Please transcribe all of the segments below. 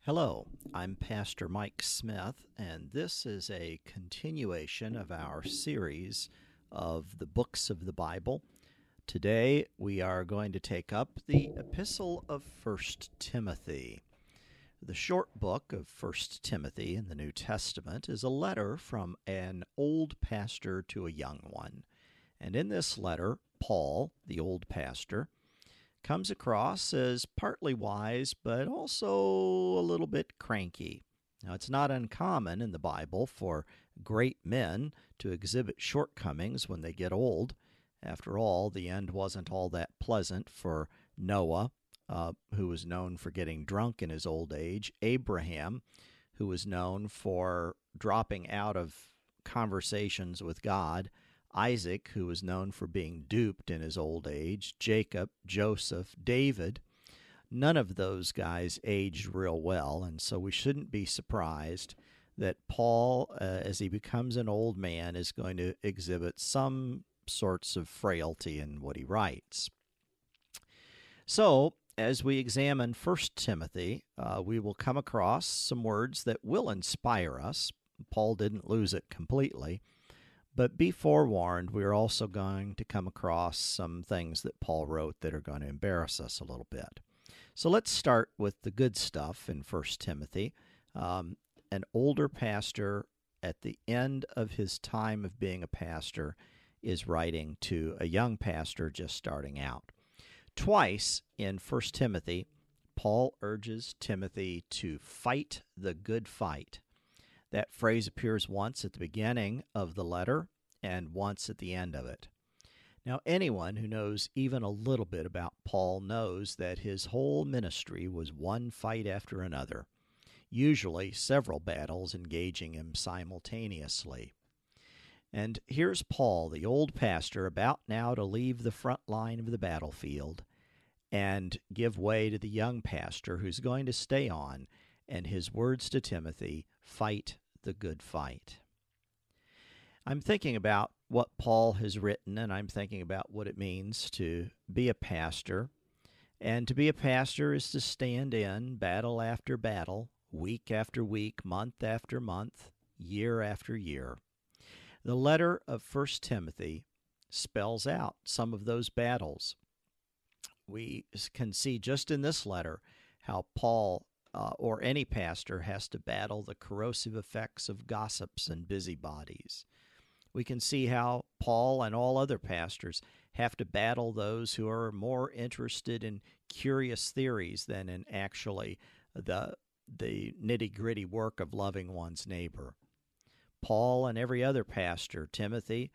Hello, I'm Pastor Mike Smith, and this is a continuation of our series of the books of the Bible. Today we are going to take up the Epistle of 1 Timothy. The short book of 1 Timothy in the New Testament is a letter from an old pastor to a young one. And in this letter, Paul, the old pastor, comes across as partly wise, but also a little bit cranky. Now, it's not uncommon in the Bible for great men to exhibit shortcomings when they get old. After all, the end wasn't all that pleasant for Noah, who was known for getting drunk in his old age, Abraham, who was known for dropping out of conversations with God, Isaac, who was known for being duped in his old age, Jacob, Joseph, David. None of those guys aged real well, and so we shouldn't be surprised that Paul, as he becomes an old man, is going to exhibit some sorts of frailty in what he writes. So, as we examine 1 Timothy, we will come across some words that will inspire us. Paul didn't lose it completely. But be forewarned, we are also going to come across some things that Paul wrote that are going to embarrass us a little bit. So let's start with the good stuff in 1 Timothy. An older pastor at the end of his time of being a pastor is writing to a young pastor just starting out. Twice in 1 Timothy, Paul urges Timothy to fight the good fight. That phrase appears once at the beginning of the letter and once at the end of it. Now, anyone who knows even a little bit about Paul knows that his whole ministry was one fight after another, usually several battles engaging him simultaneously. And here's Paul, the old pastor, about now to leave the front line of the battlefield and give way to the young pastor who's going to stay on, and his words to Timothy, fight the good fight. I'm thinking about what Paul has written, and I'm thinking about what it means to be a pastor. And to be a pastor is to stand in battle after battle, week after week, month after month, year after year. The letter of 1 Timothy spells out some of those battles. We can see just in this letter how Paul or any pastor has to battle the corrosive effects of gossips and busybodies. We can see how Paul and all other pastors have to battle those who are more interested in curious theories than in actually the nitty-gritty work of loving one's neighbor. Paul and every other pastor, Timothy,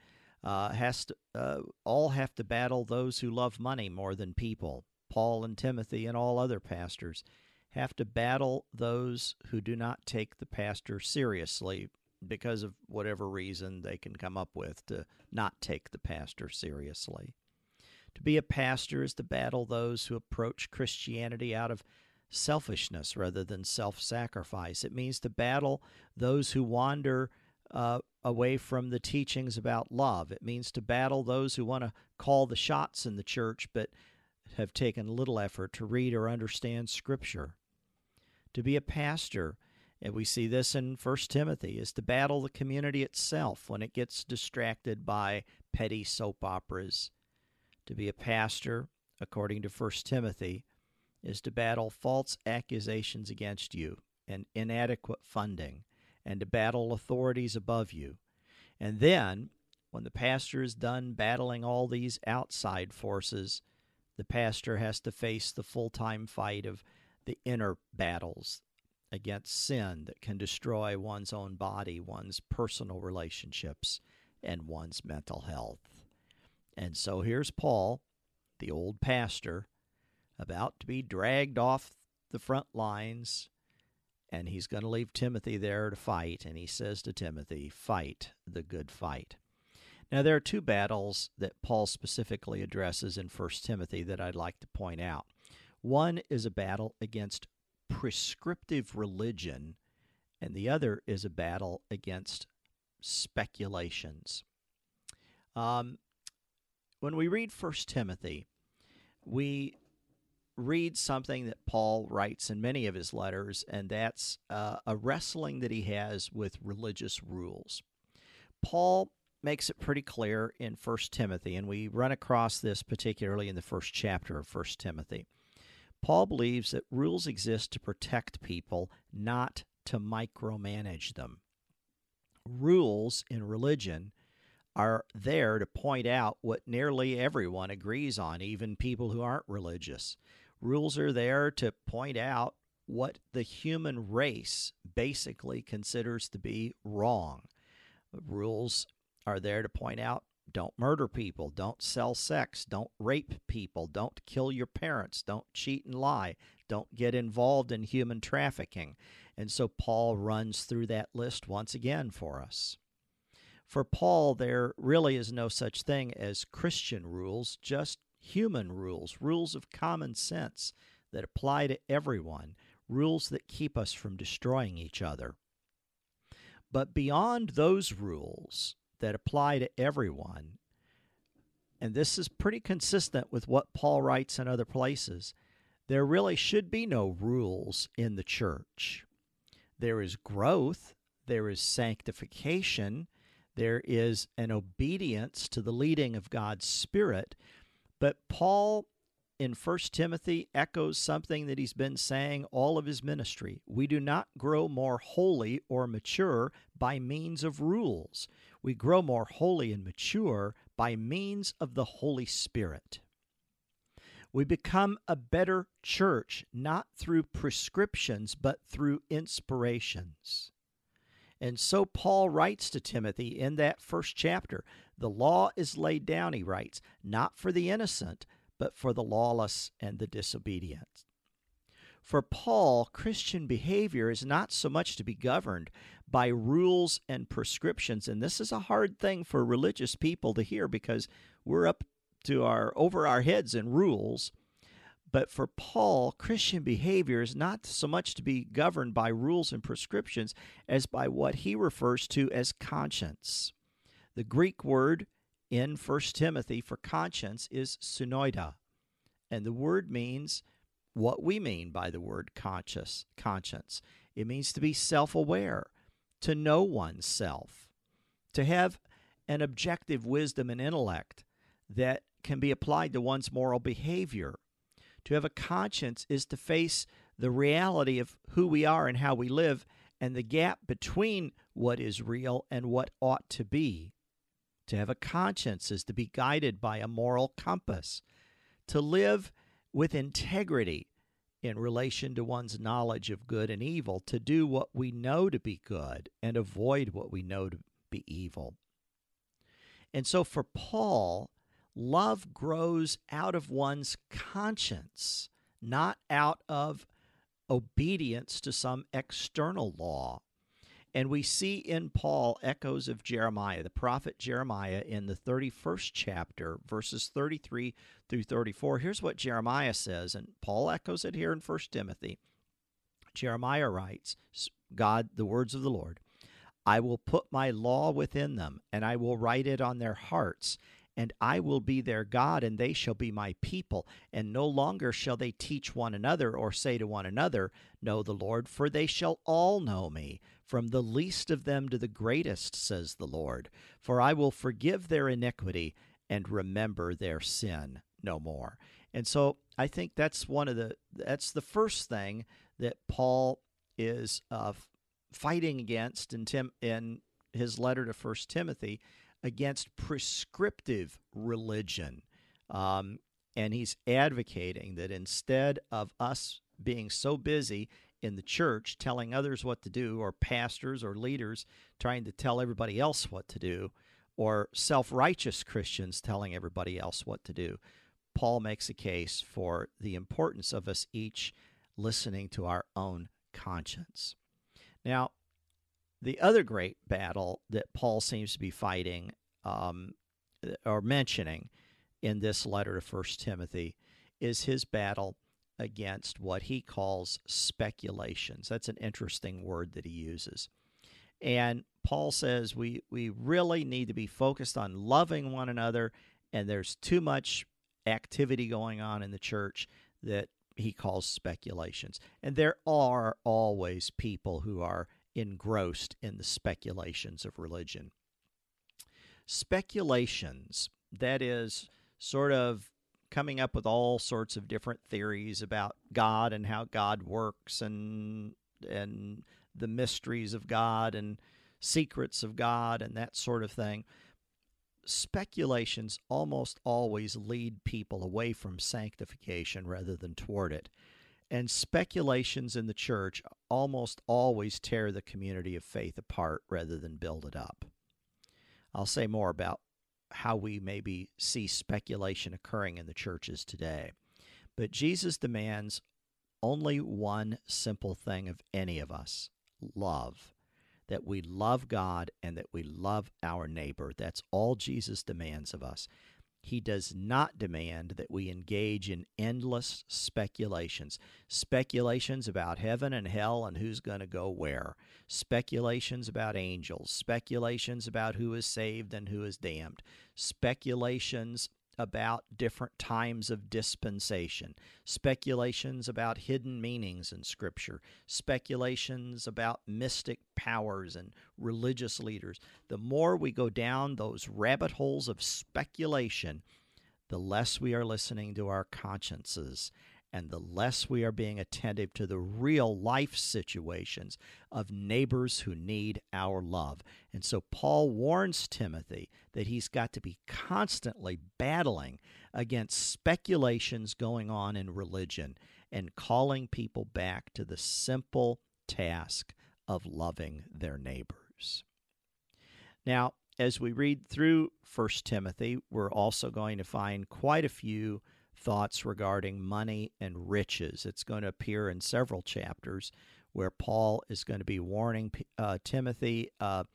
all have to battle those who love money more than people. Paul and Timothy and all other pastors have to battle those who do not take the pastor seriously because of whatever reason they can come up with to not take the pastor seriously. To be a pastor is to battle those who approach Christianity out of selfishness rather than self-sacrifice. It means to battle those who wander away from the teachings about love. It means to battle those who want to call the shots in the church but have taken little effort to read or understand Scripture. To be a pastor, and we see this in 1 Timothy, is to battle the community itself when it gets distracted by petty soap operas. To be a pastor, according to 1 Timothy, is to battle false accusations against you and inadequate funding, and to battle authorities above you. And then, when the pastor is done battling all these outside forces, the pastor has to face the full-time fight of the inner battles against sin that can destroy one's own body, one's personal relationships, and one's mental health. And so here's Paul, the old pastor, about to be dragged off the front lines, and he's going to leave Timothy there to fight, and he says to Timothy, fight the good fight. Now, there are two battles that Paul specifically addresses in 1 Timothy that I'd like to point out. One is a battle against prescriptive religion, and the other is a battle against speculations. When we read 1 Timothy, we read something that Paul writes in many of his letters, and that's a wrestling that he has with religious rules. Paul makes it pretty clear in 1 Timothy, and we run across this particularly in the first chapter of 1 Timothy. Paul believes that rules exist to protect people, not to micromanage them. Rules in religion are there to point out what nearly everyone agrees on, even people who aren't religious. Rules are there to point out what the human race basically considers to be wrong. Rules are there to point out, don't murder people, don't sell sex, don't rape people, don't kill your parents, don't cheat and lie, don't get involved in human trafficking. And so Paul runs through that list once again for us. For Paul, there really is no such thing as Christian rules, just human rules, rules of common sense that apply to everyone, rules that keep us from destroying each other. But beyond those rules that apply to everyone, and this is pretty consistent with what Paul writes in other places, there really should be no rules in the church. There is growth, there is sanctification, there is an obedience to the leading of God's Spirit. But Paul in 1 Timothy echoes something that he's been saying all of his ministry. We do not grow more holy or mature by means of rules. We grow more holy and mature by means of the Holy Spirit. We become a better church, not through prescriptions, but through inspirations. And so Paul writes to Timothy in that first chapter, the law is laid down, he writes, not for the innocent, but for the lawless and the disobedient. For Paul, Christian behavior is not so much to be governed by rules and prescriptions, and this is a hard thing for religious people to hear because we're up to over our heads in rules. But for Paul, Christian behavior is not so much to be governed by rules and prescriptions as by what he refers to as conscience. The Greek word in 1 Timothy for conscience is synoida, and the word means what we mean by the word conscience. It means to be self-aware, to know oneself, to have an objective wisdom and intellect that can be applied to one's moral behavior. To have a conscience is to face the reality of who we are and how we live and the gap between what is real and what ought to be. To have a conscience is to be guided by a moral compass. To live with integrity in relation to one's knowledge of good and evil. To do what we know to be good and avoid what we know to be evil. And so for Paul, love grows out of one's conscience, not out of obedience to some external law. And we see in Paul echoes of Jeremiah, the prophet Jeremiah, in the 31st chapter, verses 33 through 34. Here's what Jeremiah says, and Paul echoes it here in 1 Timothy. Jeremiah writes, God, the words of the Lord, I will put my law within them, and I will write it on their hearts, and I will be their God, and they shall be my people. And no longer shall they teach one another or say to one another, know the Lord, for they shall all know me, from the least of them to the greatest, says the Lord. For I will forgive their iniquity and remember their sin no more. And so I think that's that's the first thing that Paul is fighting against in his letter to 1 Timothy, against prescriptive religion. And he's advocating that instead of us being so busy in the church telling others what to do, or pastors or leaders trying to tell everybody else what to do, or self-righteous Christians telling everybody else what to do, Paul makes a case for the importance of us each listening to our own conscience. Now, the other great battle that Paul seems to be fighting or mentioning in this letter to 1 Timothy is his battle against what he calls speculations. That's an interesting word that he uses. And Paul says we really need to be focused on loving one another, and there's too much activity going on in the church that he calls speculations. And there are always people who are engrossed in the speculations of religion. Speculations, that is, sort of coming up with all sorts of different theories about God and how God works and the mysteries of God and secrets of God and that sort of thing. Speculations almost always lead people away from sanctification rather than toward it. And speculations in the church almost always tear the community of faith apart rather than build it up. I'll say more about how we maybe see speculation occurring in the churches today. But Jesus demands only one simple thing of any of us: love. That we love God and that we love our neighbor. That's all Jesus demands of us. He does not demand that we engage in endless speculations. Speculations about heaven and hell and who's going to go where. Speculations about angels. Speculations about who is saved and who is damned. Speculations about different times of dispensation. Speculations about hidden meanings in Scripture. Speculations about mystic powers and religious leaders. The more we go down those rabbit holes of speculation, the less we are listening to our consciences and the less we are being attentive to the real life situations of neighbors who need our love. And so Paul warns Timothy that he's got to be constantly battling against speculations going on in religion and calling people back to the simple task of loving their neighbors. Now, as we read through 1 Timothy, we're also going to find quite a few thoughts regarding money and riches. It's going to appear in several chapters where Paul is going to be warning Timothy,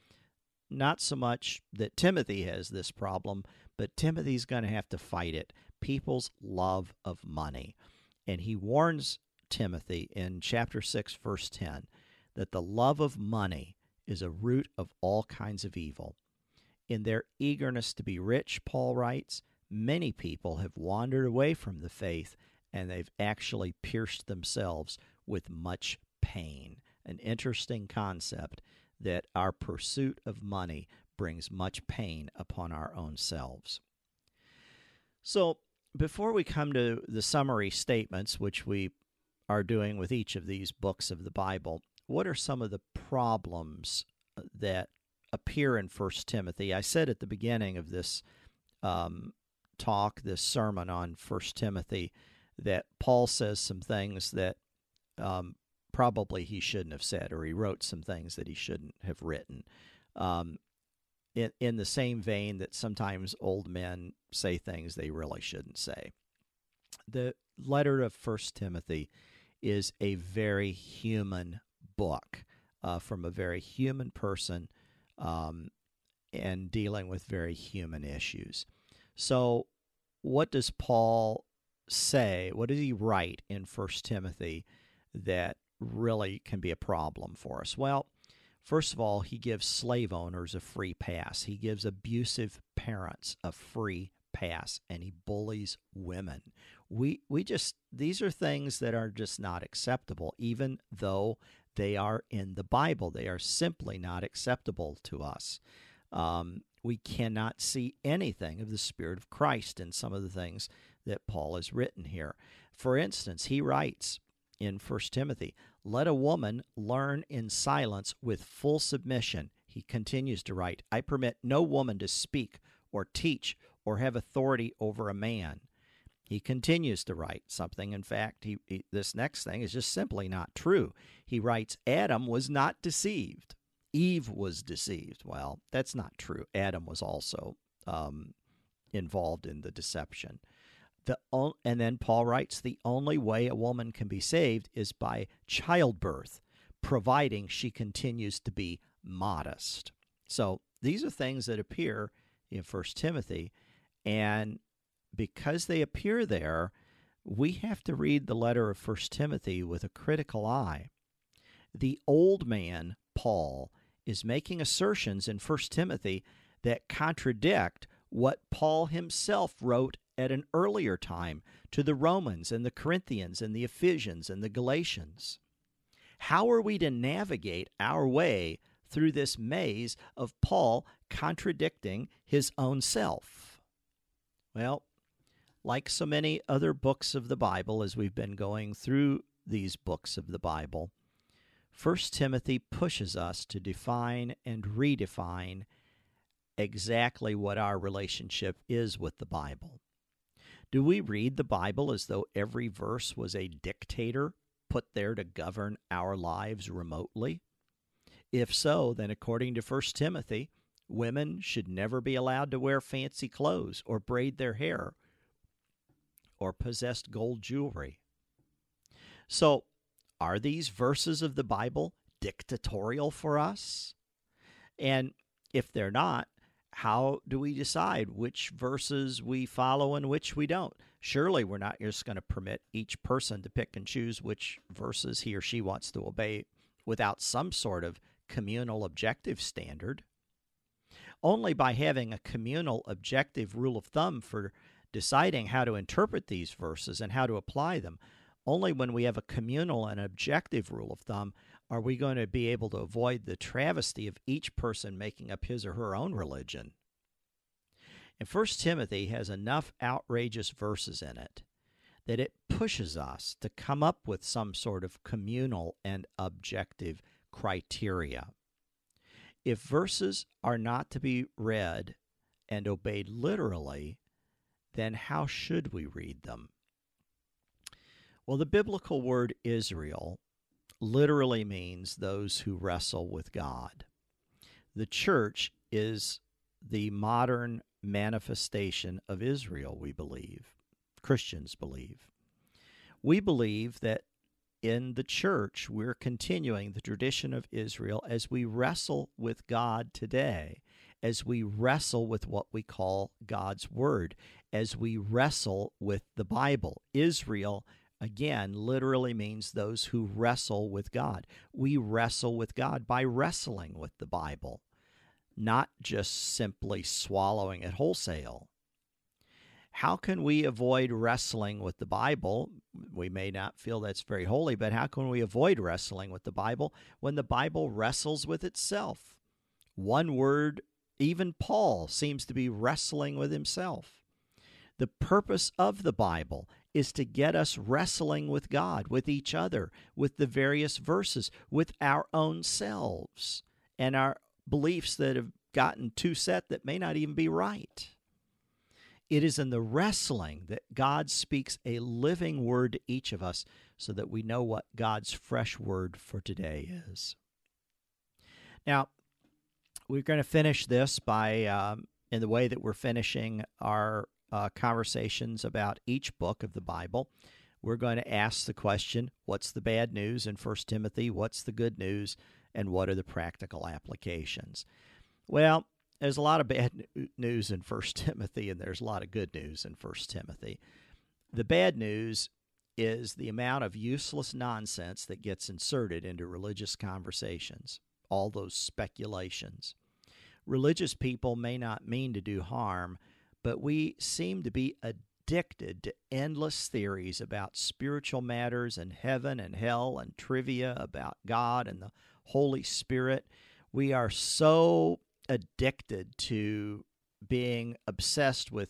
not so much that Timothy has this problem, but Timothy's going to have to fight it, people's love of money. And he warns Timothy in chapter 6, verse 10, that the love of money is a root of all kinds of evil. In their eagerness to be rich, Paul writes, many people have wandered away from the faith, and they've actually pierced themselves with much pain. An interesting concept that our pursuit of money brings much pain upon our own selves. So, before we come to the summary statements, which we are doing with each of these books of the Bible, what are some of the problems that appear in 1 Timothy? I said at the beginning of this this sermon on 1 Timothy, that Paul says some things that probably he shouldn't have said, or he wrote some things that he shouldn't have written. In the same vein that sometimes old men say things they really shouldn't say. The letter of 1 Timothy is a very human book from a very human person and dealing with very human issues. So what does Paul say? What does he write in 1 Timothy that really can be a problem for us? Well, first of all, he gives slave owners a free pass. He gives abusive parents a free pass, and he bullies women. These are things that are just not acceptable, even though they are in the Bible. They are simply not acceptable to us. We cannot see anything of the Spirit of Christ in some of the things that Paul has written here. For instance, he writes in 1 Timothy, "Let a woman learn in silence with full submission." He continues to write, "I permit no woman to speak or teach or have authority over a man." He continues to write something. In fact, this next thing is just simply not true. He writes, "Adam was not deceived. Eve was deceived." Well, that's not true. Adam was also involved in the deception. And then Paul writes, "The only way a woman can be saved is by childbirth, providing she continues to be modest." So these are things that appear in 1 Timothy, and because they appear there, we have to read the letter of 1 Timothy with a critical eye. The old man, Paul, is making assertions in 1 Timothy that contradict what Paul himself wrote at an earlier time to the Romans and the Corinthians and the Ephesians and the Galatians? How are we to navigate our way through this maze of Paul contradicting his own self? Well, like so many other books of the Bible, as we've been going through these books of the Bible, 1 Timothy pushes us to define and redefine exactly what our relationship is with the Bible. Do we read the Bible as though every verse was a dictator put there to govern our lives remotely? If so, then according to 1 Timothy, women should never be allowed to wear fancy clothes or braid their hair or possess gold jewelry. So, are these verses of the Bible dictatorial for us? And if they're not, how do we decide which verses we follow and which we don't? Surely we're not just going to permit each person to pick and choose which verses he or she wants to obey without some sort of communal objective standard. Only by having a communal objective rule of thumb for deciding how to interpret these verses and how to apply them, only when we have a communal and objective rule of thumb are we going to be able to avoid the travesty of each person making up his or her own religion. And 1 Timothy has enough outrageous verses in it that it pushes us to come up with some sort of communal and objective criteria. If verses are not to be read and obeyed literally, then how should we read them? Well, the biblical word Israel literally means those who wrestle with God. The church is the modern manifestation of Israel, we believe. Christians believe. We believe that in the church, we're continuing the tradition of Israel as we wrestle with God today, as we wrestle with what we call God's Word, as we wrestle with the Bible. Israel, again, literally means those who wrestle with God. We wrestle with God by wrestling with the Bible, not just simply swallowing it wholesale. How can we avoid wrestling with the Bible? We may not feel that's very holy, but how can we avoid wrestling with the Bible when the Bible wrestles with itself? One word, even Paul seems to be wrestling with himself. The purpose of the Bible is to get us wrestling with God, with each other, with the various verses, with our own selves, and our beliefs that have gotten too set that may not even be right. It is in the wrestling that God speaks a living word to each of us so that we know what God's fresh word for today is. Now, we're going to finish this by, in the way that we're finishing our conversations about each book of the Bible, we're going to ask the question, what's the bad news in 1 Timothy? What's the good news? And what are the practical applications? Well, there's a lot of bad news in 1 Timothy, and there's a lot of good news in 1 Timothy. The bad news is the amount of useless nonsense that gets inserted into religious conversations, all those speculations. Religious people may not mean to do harm, but we seem to be addicted to endless theories about spiritual matters and heaven and hell and trivia about God and the Holy Spirit. We are so addicted to being obsessed with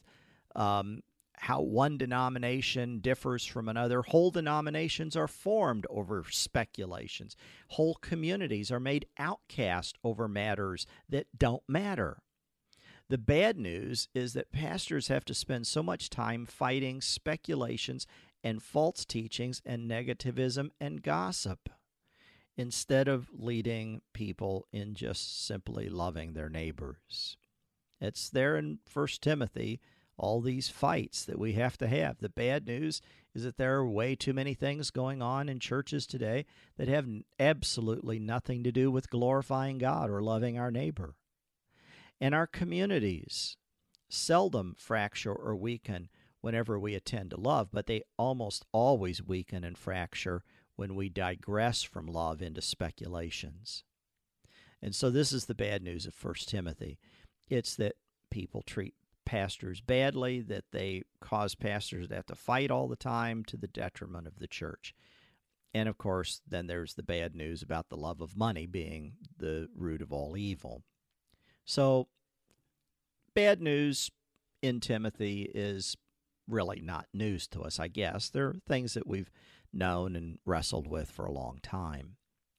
how one denomination differs from another. Whole denominations are formed over speculations. Whole communities are made outcast over matters that don't matter. The bad news is that pastors have to spend so much time fighting speculations and false teachings and negativism and gossip, instead of leading people in just simply loving their neighbors. It's there in 1 Timothy, all these fights that we have to have. The bad news is that there are way too many things going on in churches today that have absolutely nothing to do with glorifying God or loving our neighbor. And our communities seldom fracture or weaken whenever we attend to love, but they almost always weaken and fracture when we digress from love into speculations. And so this is the bad news of 1 Timothy. It's that people treat pastors badly, that they cause pastors to have to fight all the time to the detriment of the church. And of course, then there's the bad news about the love of money being the root of all evil. So, bad news in Timothy is really not news to us, I guess. There are things that we've known and wrestled with for a long time.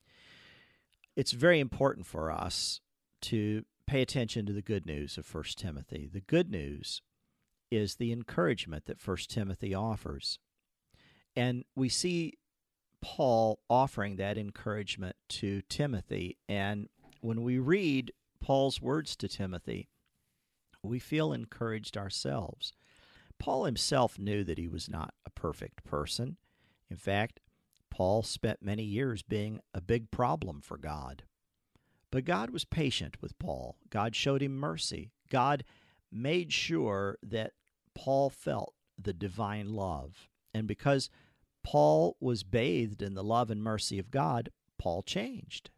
It's very important for us to pay attention to the good news of 1 Timothy. The good news is the encouragement that 1 Timothy offers. And we see Paul offering that encouragement to Timothy. And when we read Paul's words to Timothy, we feel encouraged ourselves. Paul himself knew that he was not a perfect person. In fact, Paul spent many years being a big problem for God. But God was patient with Paul. God showed him mercy. God made sure that Paul felt the divine love. And because Paul was bathed in the love and mercy of God, Paul changed.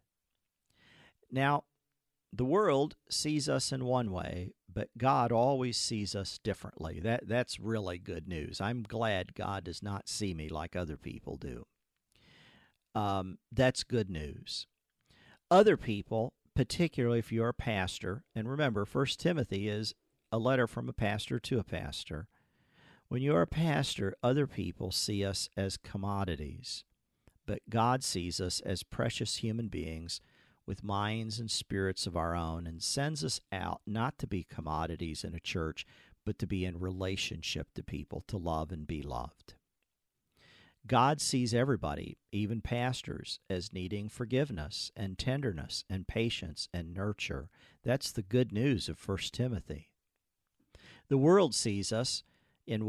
Now, the world sees us in one way, but God always sees us differently. That's really good news. I'm glad God does not see me like other people do. That's good news. Other people, particularly if you're a pastor, and remember, 1 Timothy is a letter from a pastor to a pastor. When you're a pastor, other people see us as commodities, but God sees us as precious human beings with minds and spirits of our own, and sends us out not to be commodities in a church, but to be in relationship to people, to love and be loved. God sees everybody, even pastors, as needing forgiveness and tenderness and patience and nurture. That's the good news of 1 Timothy. The world sees us in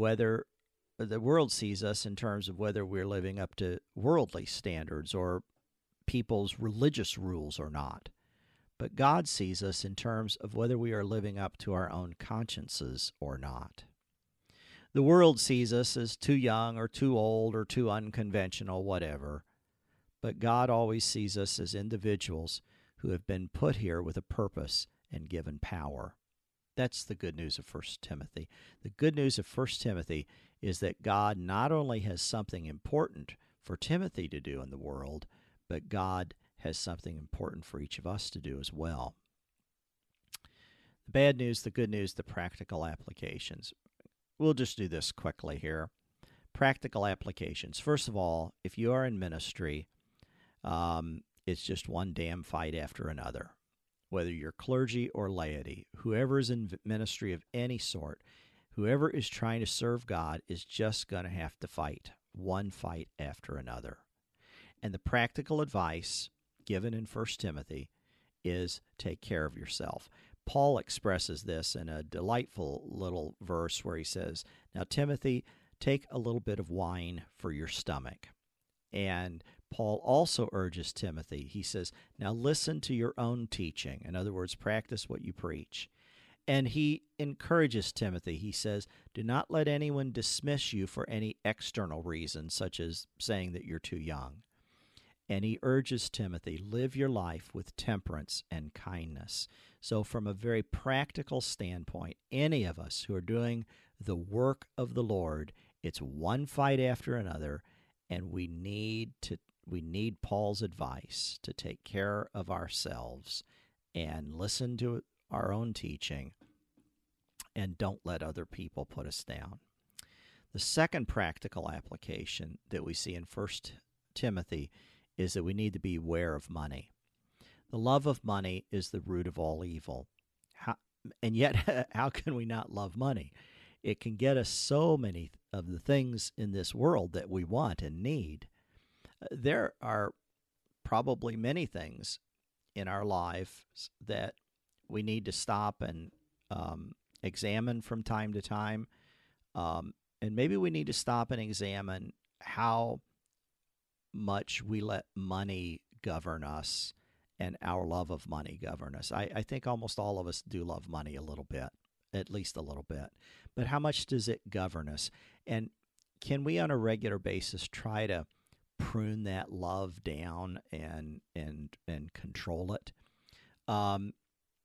terms of whether we're living up to worldly standards or people's religious rules or not. But God sees us in terms of whether we are living up to our own consciences or not. The world sees us as too young or too old or too unconventional, whatever. But God always sees us as individuals who have been put here with a purpose and given power. That's the good news of 1 Timothy. The good news of 1 Timothy is that God not only has something important for Timothy to do in the world, but God has something important for each of us to do as well. The bad news, the good news, the practical applications. We'll just do this quickly here. Practical applications. First of all, if you are in ministry, it's just one damn fight after another. Whether you're clergy or laity, whoever is in ministry of any sort, whoever is trying to serve God is just going to have to fight, one fight after another. And the practical advice given in 1 Timothy is take care of yourself. Paul expresses this in a delightful little verse where he says, "Now, Timothy, take a little bit of wine for your stomach." And Paul also urges Timothy, he says, "Now listen to your own teaching." In other words, practice what you preach. And he encourages Timothy. He says, "Do not let anyone dismiss you for any external reason, such as saying that you're too young." And he urges Timothy, live your life with temperance and kindness. So from a very practical standpoint, any of us who are doing the work of the Lord, it's one fight after another, and we need Paul's advice to take care of ourselves and listen to our own teaching and don't let other people put us down. The second practical application that we see in 1 Timothy is that we need to be aware of money. The love of money is the root of all evil. And yet, how can we not love money? It can get us so many of the things in this world that we want and need. There are probably many things in our lives that we need to stop and examine from time to time. And maybe we need to stop and examine how much we let money govern us and our love of money govern us. I think almost all of us do love money a little bit, at least a little bit. But how much does it govern us? And can we on a regular basis try to prune that love down and control it?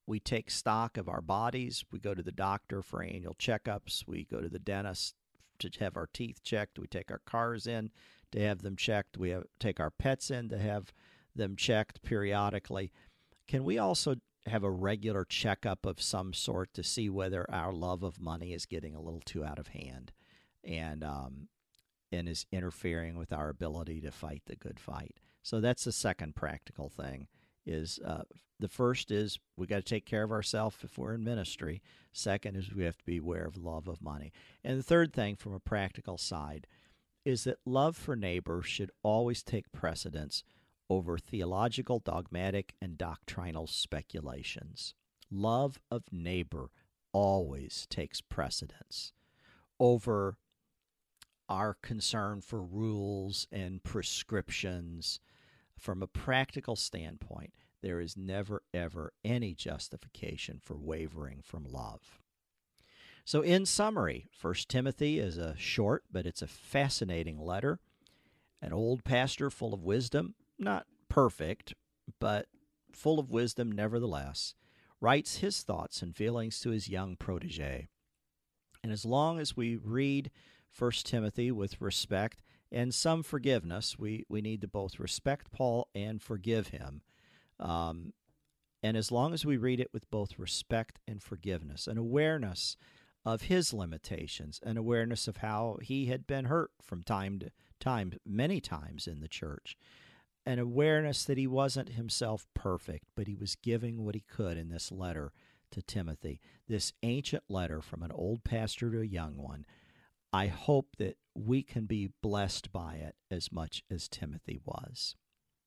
we take stock of our bodies. We go to the doctor for annual checkups. We go to the dentist to have our teeth checked. We take our cars in to have them checked. We take our pets in to have them checked periodically. Can we also have a regular checkup of some sort to see whether our love of money is getting a little too out of hand and is interfering with our ability to fight the good fight? So that's the second practical thing. Is the first is we got to take care of ourselves if we're in ministry. Second is we have to be aware of love of money. And the third thing from a practical side is that love for neighbor should always take precedence over theological, dogmatic, and doctrinal speculations. Love of neighbor always takes precedence over our concern for rules and prescriptions. From a practical standpoint, there is never, ever any justification for wavering from love. So in summary, 1 Timothy is a short, but it's a fascinating letter. An old pastor full of wisdom, not perfect, but full of wisdom nevertheless, writes his thoughts and feelings to his young protege. And as long as we read 1 Timothy with respect and some forgiveness, we need to both respect Paul and forgive him. And as long as we read it with both respect and forgiveness, an awareness of his limitations, an awareness of how he had been hurt from time to time, many times in the church, an awareness that he wasn't himself perfect, but he was giving what he could in this letter to Timothy, this ancient letter from an old pastor to a young one. I hope that we can be blessed by it as much as Timothy was.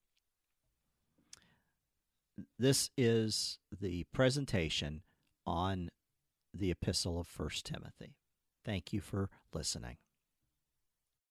This is the presentation on the Epistle of 1 Timothy. Thank you for listening.